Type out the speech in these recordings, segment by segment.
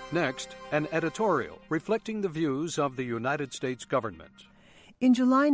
Next, an editorial reflecting the views of the United States government. In July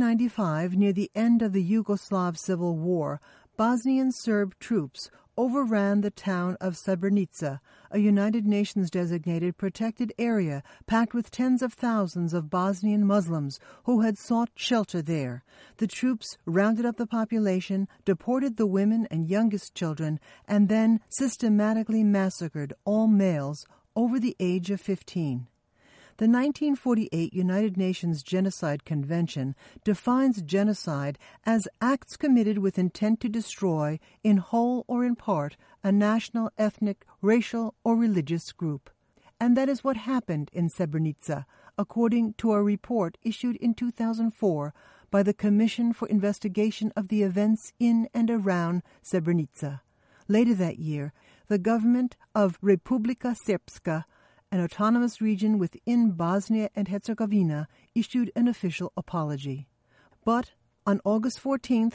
1995, near the end of the Yugoslav Civil War, Bosnian Serb troops overran the town of Srebrenica, a United Nations-designated protected area packed with tens of thousands of Bosnian Muslims who had sought shelter there. The troops rounded up the population, deported the women and youngest children, and then systematically massacred all males over the age of 15. The 1948 United Nations Genocide Convention defines genocide as acts committed with intent to destroy, in whole or in part, a national, ethnic, racial, or religious group. And that is what happened in Srebrenica, according to a report issued in 2004 by the Commission for Investigation of the Events in and Around Srebrenica. Later that year, the government of Republika Srpska, an autonomous region within Bosnia and Herzegovina, issued an official apology. But on August 14,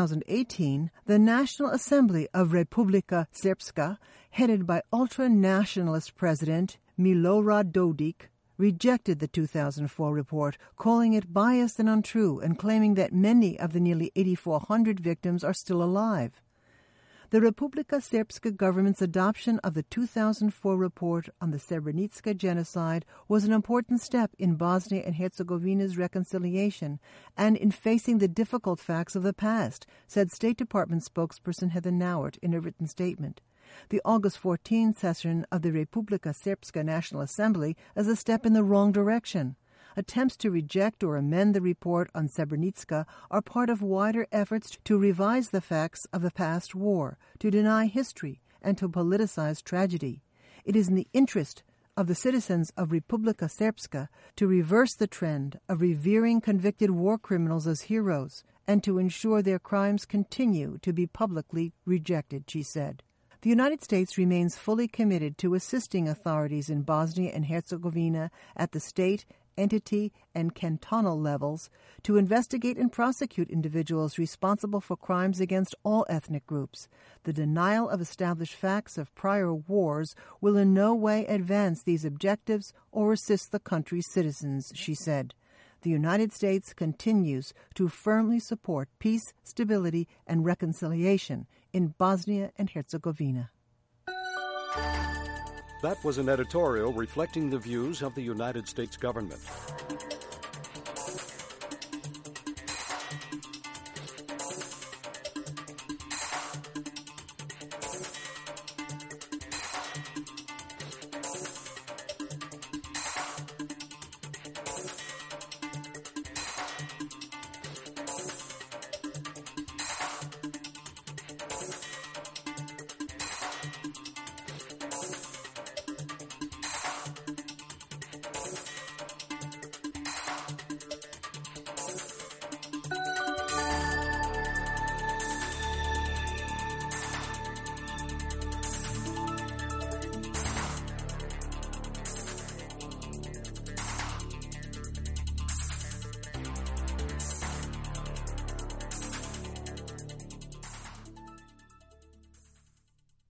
2018, the National Assembly of Republika Srpska, headed by ultra-nationalist President Milorad Dodik, rejected the 2004 report, calling it biased and untrue and claiming that many of the nearly 8,400 victims are still alive. The Republika Srpska government's adoption of the 2004 report on the Srebrenica genocide was an important step in Bosnia and Herzegovina's reconciliation and in facing the difficult facts of the past, said State Department spokesperson Heather Nauert in a written statement. The August 14 session of the Republika Srpska National Assembly is a step in the wrong direction. Attempts to reject or amend the report on Srebrenica are part of wider efforts to revise the facts of the past war, to deny history, and to politicize tragedy. It is in the interest of the citizens of Republika Srpska to reverse the trend of revering convicted war criminals as heroes and to ensure their crimes continue to be publicly rejected, she said. The United States remains fully committed to assisting authorities in Bosnia and Herzegovina at the state, entity, and cantonal levels to investigate and prosecute individuals responsible for crimes against all ethnic groups. The denial of established facts of prior wars will in no way advance these objectives or assist the country's citizens, she said. The United States continues to firmly support peace, stability, and reconciliation in Bosnia and Herzegovina. That was an editorial reflecting the views of the United States government.